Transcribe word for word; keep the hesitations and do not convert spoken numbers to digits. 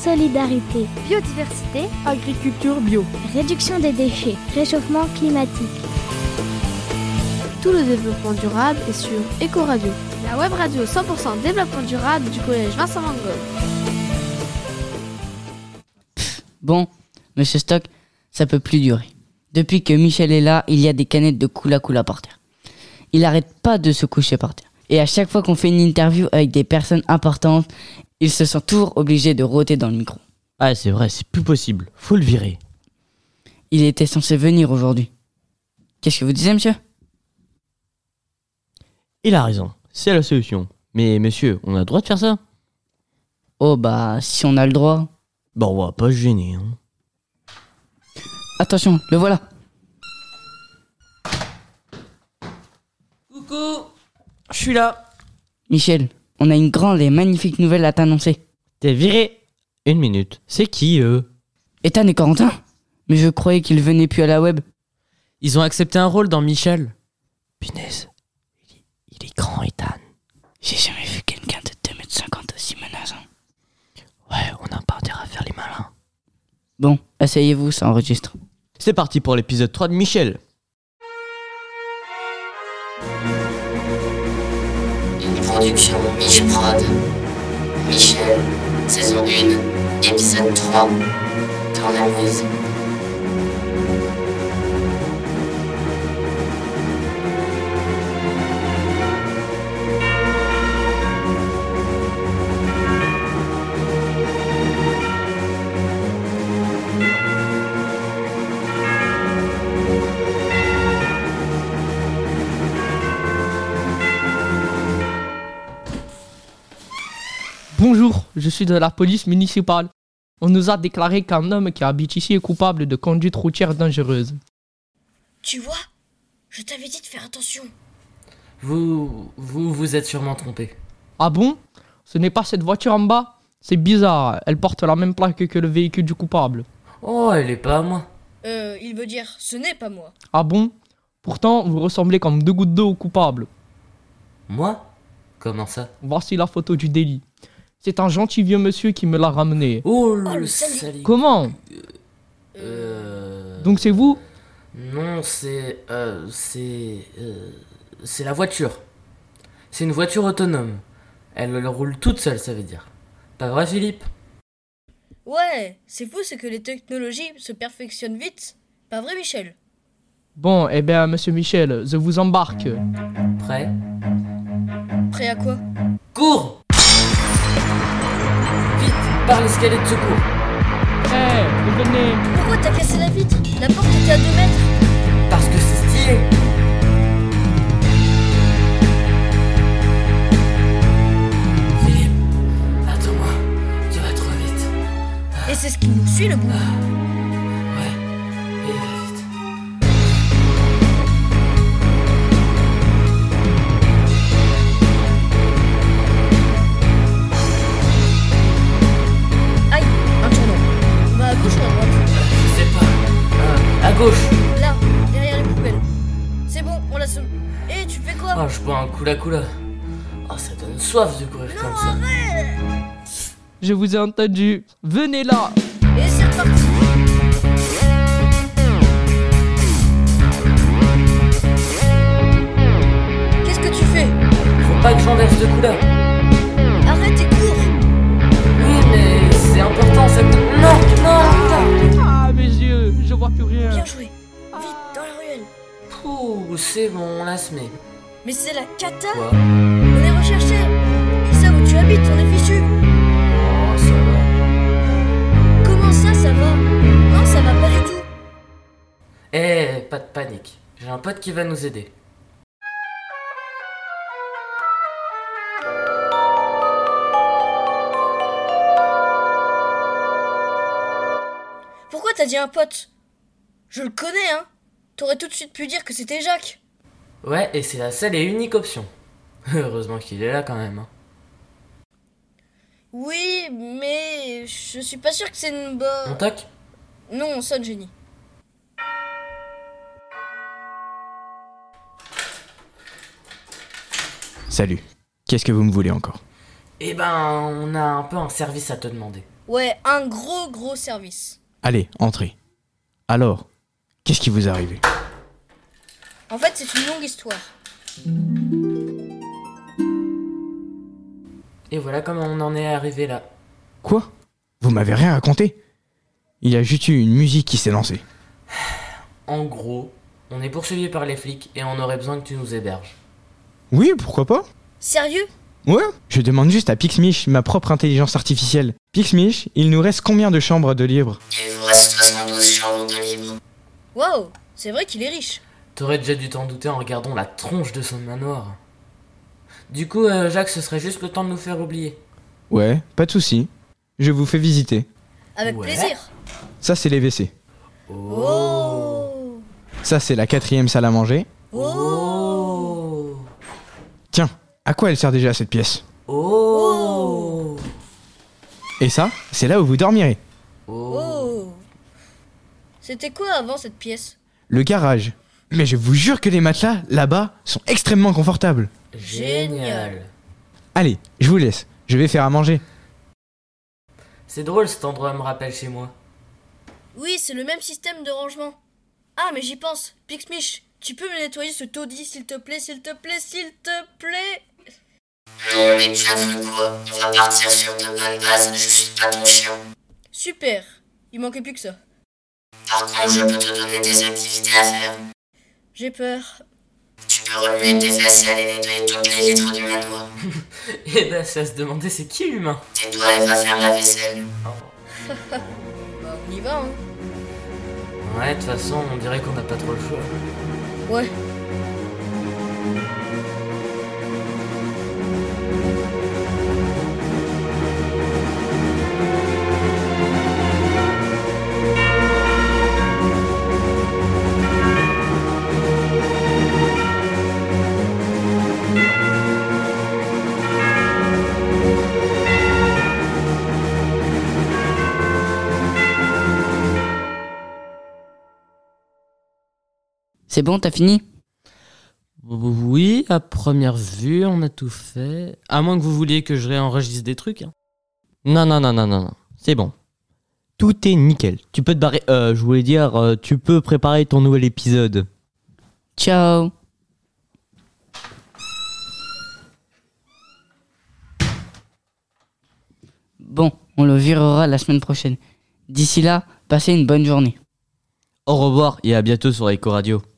solidarité, biodiversité, agriculture bio, réduction des déchets, réchauffement climatique. Tout le développement durable est sur Ecoradio, la web radio cent pour cent développement durable du collège Vincent Van Gogh. Bon, monsieur Stock, ça peut plus durer. Depuis que Michel est là, il y a des canettes de Kula Kula par terre. Il arrête pas de se coucher par terre. Et à chaque fois qu'on fait une interview avec des personnes importantes, il se sent toujours obligé de rôter dans le micro. Ah, c'est vrai, c'est plus possible. Faut le virer. Il était censé venir aujourd'hui. Qu'est-ce que vous disiez, monsieur ? Il a raison, c'est la solution. Mais monsieur, on a le droit de faire ça ? Oh bah, si on a le droit. Bon, on va pas se gêner. Hein. Attention, le voilà. Coucou, je suis là. Michel, on a une grande et magnifique nouvelle à t'annoncer. T'es viré. Une minute, c'est qui eux ? Ethan et Corentin ? Mais je croyais qu'ils venaient plus à la web. Ils ont accepté un rôle dans Michel. Punaise, il, il est grand, Ethan. J'ai jamais vu quelqu'un de deux mètres cinquante aussi menaçant. Ouais, on n'a pas intérêt à faire les malins. Bon, asseyez-vous, ça enregistre. C'est parti pour l'épisode trois de Michel. Une production Michprod. Michel, saison un, épisode trois. Tournevis. Bonjour, je suis de la police municipale. On nous a déclaré qu'un homme qui habite ici est coupable de conduite routière dangereuse. Tu vois, je t'avais dit de faire attention. Vous, vous vous êtes sûrement trompé. Ah bon ? Ce n'est pas cette voiture en bas ? C'est bizarre, elle porte la même plaque que le véhicule du coupable. Oh, elle est pas à moi. Euh, il veut dire, ce n'est pas moi. Ah bon ? Pourtant, vous ressemblez comme deux gouttes d'eau au coupable. Moi ? Comment ça ? Voici la photo du délit. C'est un gentil vieux monsieur qui me l'a ramené. Oh, le, Oh, le sali. sali. Comment ? Euh... Donc c'est vous ? Non, c'est... Euh, c'est... Euh, c'est la voiture. C'est une voiture autonome. Elle, elle roule toute seule, ça veut dire. Pas vrai, Philippe ? Ouais, c'est fou, c'est que les technologies se perfectionnent vite. Pas vrai, Michel ? Bon, eh bien, monsieur Michel, je vous embarque. Prêt ? Prêt à quoi ? Cours ! Vite, par l'escalier de secours. Eh, venez. Pourquoi t'as cassé la vitre ? La porte était à deux mètres. Parce que c'est stylé. Philippe, attends-moi, tu vas trop vite. Et c'est ce qui nous suit, le bout. Ouais, et va vite. Aïe, un tournant. On va à gauche ou à droite ? Je sais pas. Euh, à gauche. Là, derrière les poubelles. C'est bon, on l'a sauvé. Eh, tu fais quoi ? Oh, je bois un Kula Kula. Oh, ça donne soif de courir Non, comme ça. arrête ! Je vous ai entendu. Venez là. Et c'est reparti. Qu'est-ce que tu fais ? Faut pas que j'en verse de Kula. Arrête et cours. Oui, mais c'est important, ça... Non, non, Ah, mes yeux, je vois plus rien. Bien joué. Vite, dans la ruelle. Pouh, c'est bon, on la se met. Mais c'est la cata. Quoi ? On est recherché. Ils savent où tu habites, on est fichu. Oh, ça va. Comment ça, ça va ? Non, ça va pas du tout. Eh, pas de panique. J'ai un pote qui va nous aider. Pourquoi t'as dit un pote ? Je le connais, hein. T'aurais tout de suite pu dire que c'était Jacques. Ouais, et c'est la seule et unique option. Heureusement qu'il est là quand même. Hein. Oui, mais je suis pas sûr que c'est une bonne... On toque ? Non, on sonne, génie. Salut. Qu'est-ce que vous me voulez encore ? Eh ben, on a un peu un service à te demander. Ouais, un gros gros service. Allez, entrez. Alors, qu'est-ce qui vous est arrivé? En fait, c'est une longue histoire. Et voilà comment on en est arrivé là. Quoi? Vous m'avez rien raconté? Il y a juste eu une musique qui s'est lancée. En gros, on est poursuivi par les flics et on aurait besoin que tu nous héberges. Oui, pourquoi pas? Sérieux? Ouais, je demande juste à Pixmish, ma propre intelligence artificielle. Pixmish, il nous reste combien de chambres de libre? Il vous reste soixante-douze chambres de libre. Waouh, c'est vrai qu'il est riche. T'aurais déjà dû t'en douter en regardant la tronche de son manoir. Du coup, euh, Jacques, ce serait juste le temps de nous faire oublier. Ouais, pas de souci. Je vous fais visiter. Avec Ouais. plaisir. Ça, c'est les W C. Oh. Ça, c'est la quatrième salle à manger. Oh. Tiens, à quoi elle sert déjà cette pièce? Oh. Et ça, c'est là où vous dormirez. Oh. Oh. C'était quoi avant cette pièce? Le garage. Mais je vous jure que les matelas, là-bas, sont extrêmement confortables. Génial. Allez, je vous laisse. Je vais faire à manger. C'est drôle, cet endroit me rappelle chez moi. Oui, c'est le même système de rangement. Ah, mais j'y pense. Pixmish, tu peux me nettoyer ce taudis, s'il te plaît, s'il te plaît, s'il te plaît? Non, mais tu as vu quoi? On va partir sur de bonnes bases, je suis pas ton chien. Super. Il manquait plus que ça. Par contre, je peux te donner des activités à faire. J'ai peur. Tu peux remuer tes vaisselles et nettoyer toutes les vitres du manoir. Et bah, ça se demandait c'est qui l'humain? Tais-toi et va faire la vaisselle. Bah, on y va, hein. Ouais, de toute façon, on dirait qu'on n'a pas trop le choix. Ouais. C'est bon, t'as fini? Oui, à première vue, on a tout fait. À moins que vous vouliez que je réenregistre des trucs. hein. Non, non, non, non, non, non. C'est bon. Tout est nickel. Tu peux te barrer. Euh, je voulais dire, euh, tu peux préparer ton nouvel épisode. Ciao. Bon, on le virera la semaine prochaine. D'ici là, passez une bonne journée. Au revoir et à bientôt sur Eco Radio.